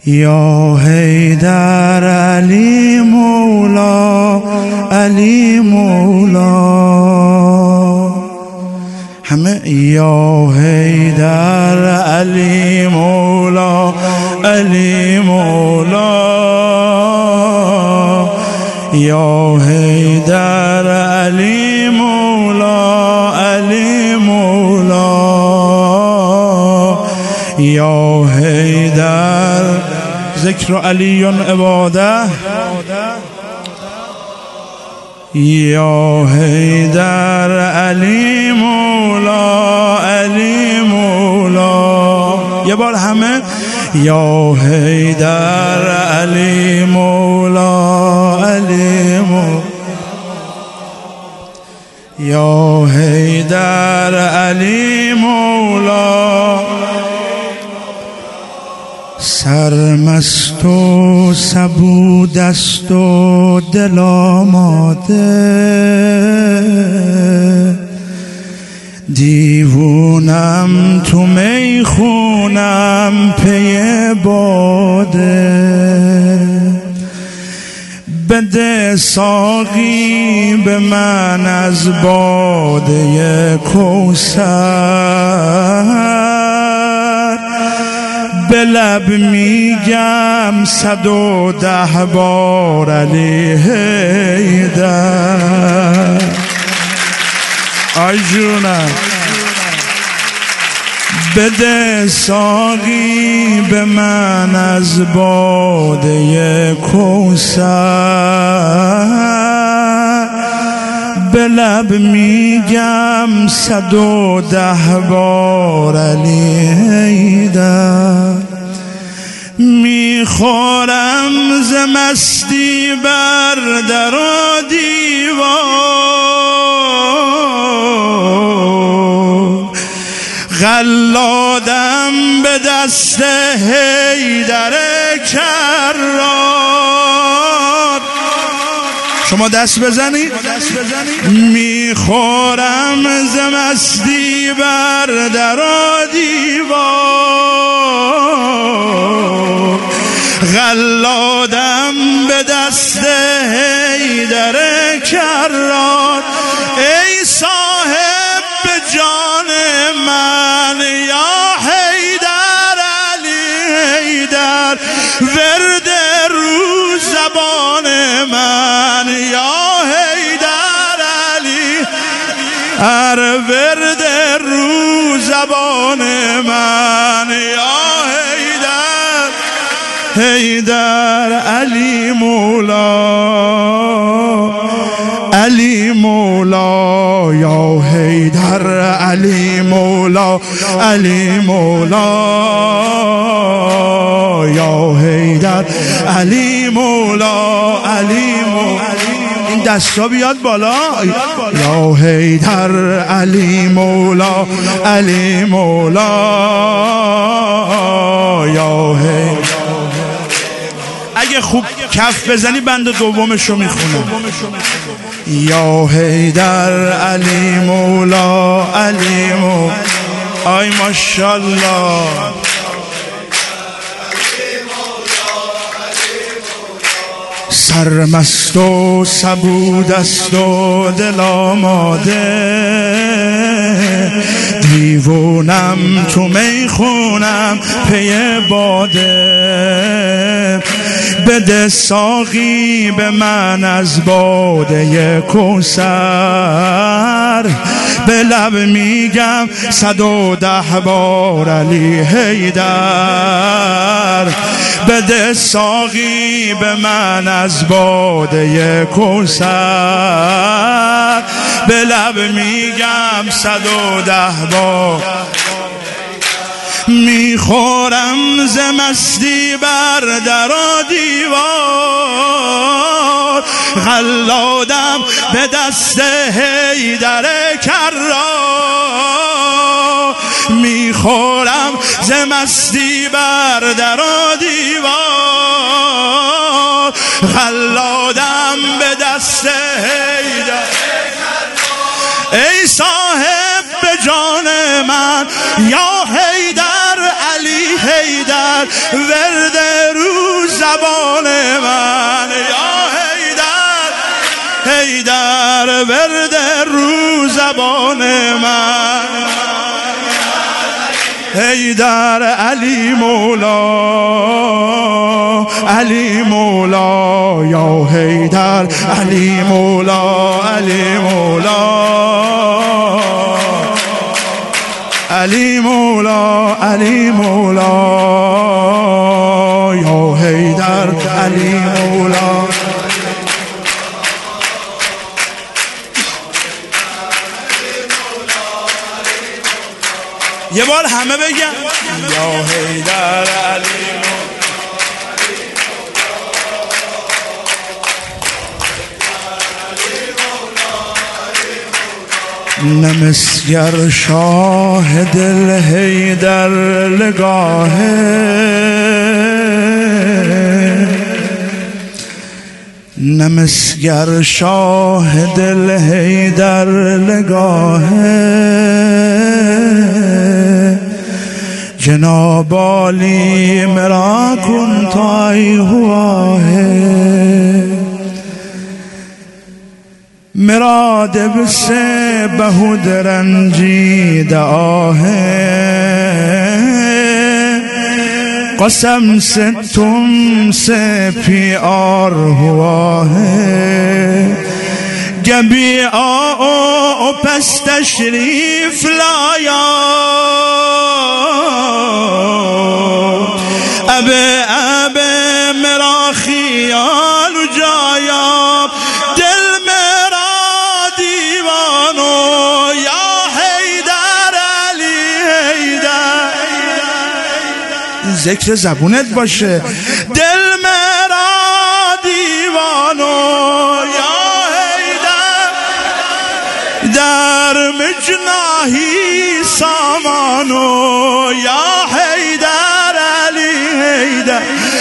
یا حیدر علی مولا علی مولا همه یا حیدر علی مولا علی مولا یا حیدر علی مولا علی مولا یا حیدر ذکر علی عباده یا حیدر علی مولا علی مولا یه بار همه یا حیدر علی مولا علی مولا یا حیدر علی مولا سرمست و سبود است و دل آماده دیوونم تو میخونم پی باده بده ساقی به من از باده کوثر به لب میگم 110 بار علی حیدر آی جونم بده ساقی به من از باده کوثر به لب میگم 110 بار علی حیدر میخورم ز مستی بر در و دیوار غلادم به دست حیدر کرار شما دست بزنید میخورم ز مستی بر در و دیوار غلادم به دست حیدر کرار ای صاحب به جان من یا حیدر علی حیدر ورد رو زبان من یا حیدر علی هر ورد رو زبان من یا حیدر حیدر علی مولا علی مولا یا حیدر علی مولا علی مولا یا حیدر علی مولا علی مولا این دستا بیاد بالا یا حیدر علی مولا علی مولا یا حیدر اگه خوب کف بزنی بند دومشو میخونم یا حیدر علی مولا علی مولا آی ماشاءالله سرمست و سبود است و دل آماده دیوونم تو میخونم پی باده بده ساقی به من از باده کوثر به لب میگم 110 بار علی حیدر بده ساقی به من از باده کوثر به لب میگم 110 بار میخورم ز مستی بر در و دیوار غلادم به دست حیدر کرار میخورم ز مستی بر در و دیوار غلادم به دست حیدر ای صاحب به جان من یا حیدر علی حیدر ورد ورد رو زبان من حیدر علی مولا علی مولا یا حیدر علی مولا علی مولا علی مولا علی مولا یا حیدر علی مولا. یه بار همه بگن یا حیدر علی نمسگر شاه دل حیدر لگاهه نمسگر شاه دل حیدر لگاهه جناب علی مرا کن تای ہوا ہے میرا دل سے بہت رنجیدہ ہے قسم سے تم سے پیار ہوا ہے جبی آؤ پس تشریف لایا اب میرا خیال جایا دل میرا دیوانو یا حیدر علی حیدر ذکر زبونت باشه دل میرا دیوانو یا حیدر در مجناهی سامانو یا حیدر علی حیدر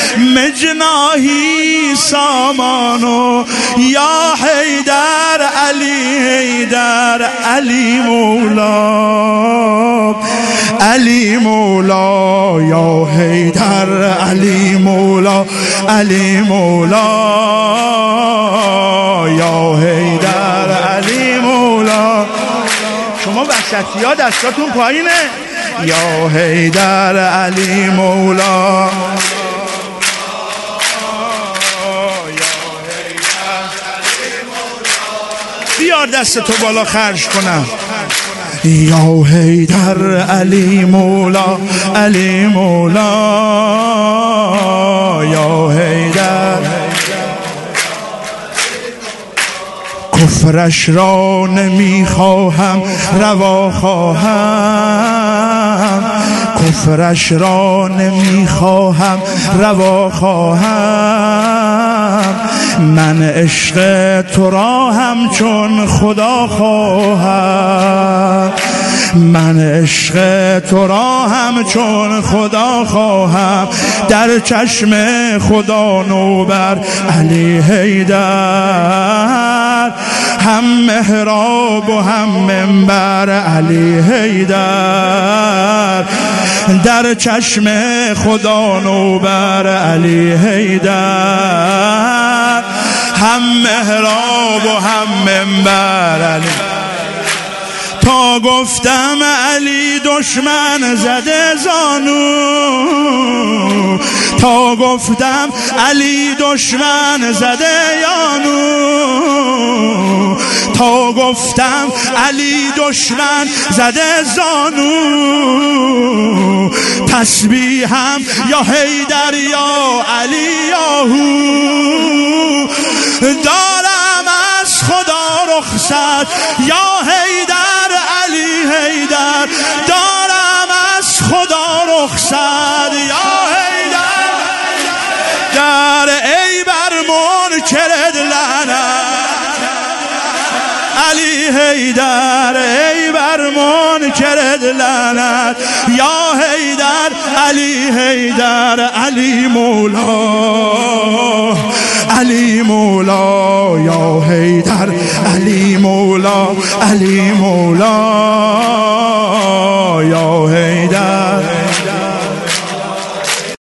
مجناهی سامانو یا حیدر علی حیدر علی مولا علی مولا یا حیدر علی مولا علی مولا یا حیدر علی مولا. شما وسطی ها دستاتون پایینه یا حیدر علی مولا بیار دست تو بالا خرج کنم یا حیدر علی مولا علی مولا یا حیدر کفرش را نمیخواهم روا خواهم کفرش را نمیخواهم روا خواهم من عشق تو را همچون خدا خواهم من عشق تو را همچون خدا خواهم در چشم خدا نوبر علی حیدر هم محراب و هم منبر علی حیدر در چشم خدا نوبر علی حیدر هم محراب و هم منبر علی تا گفتم علی دشمن زده زانو تا گفتم علی دشمن زده یانو تا گفتم علی دشمن زده زانو تسبیحم یا حیدر یا علی یاهو دارم از خدا رخصت یا حیدر علی حیدر دارم از خدا رخصت یا حیدر در ای بر منکرت لعنت علی حیدر ای بر منکرت لعنت یا حیدر علی حیدر علی مولا علی مولا یا حیدر علی مولا علی مولا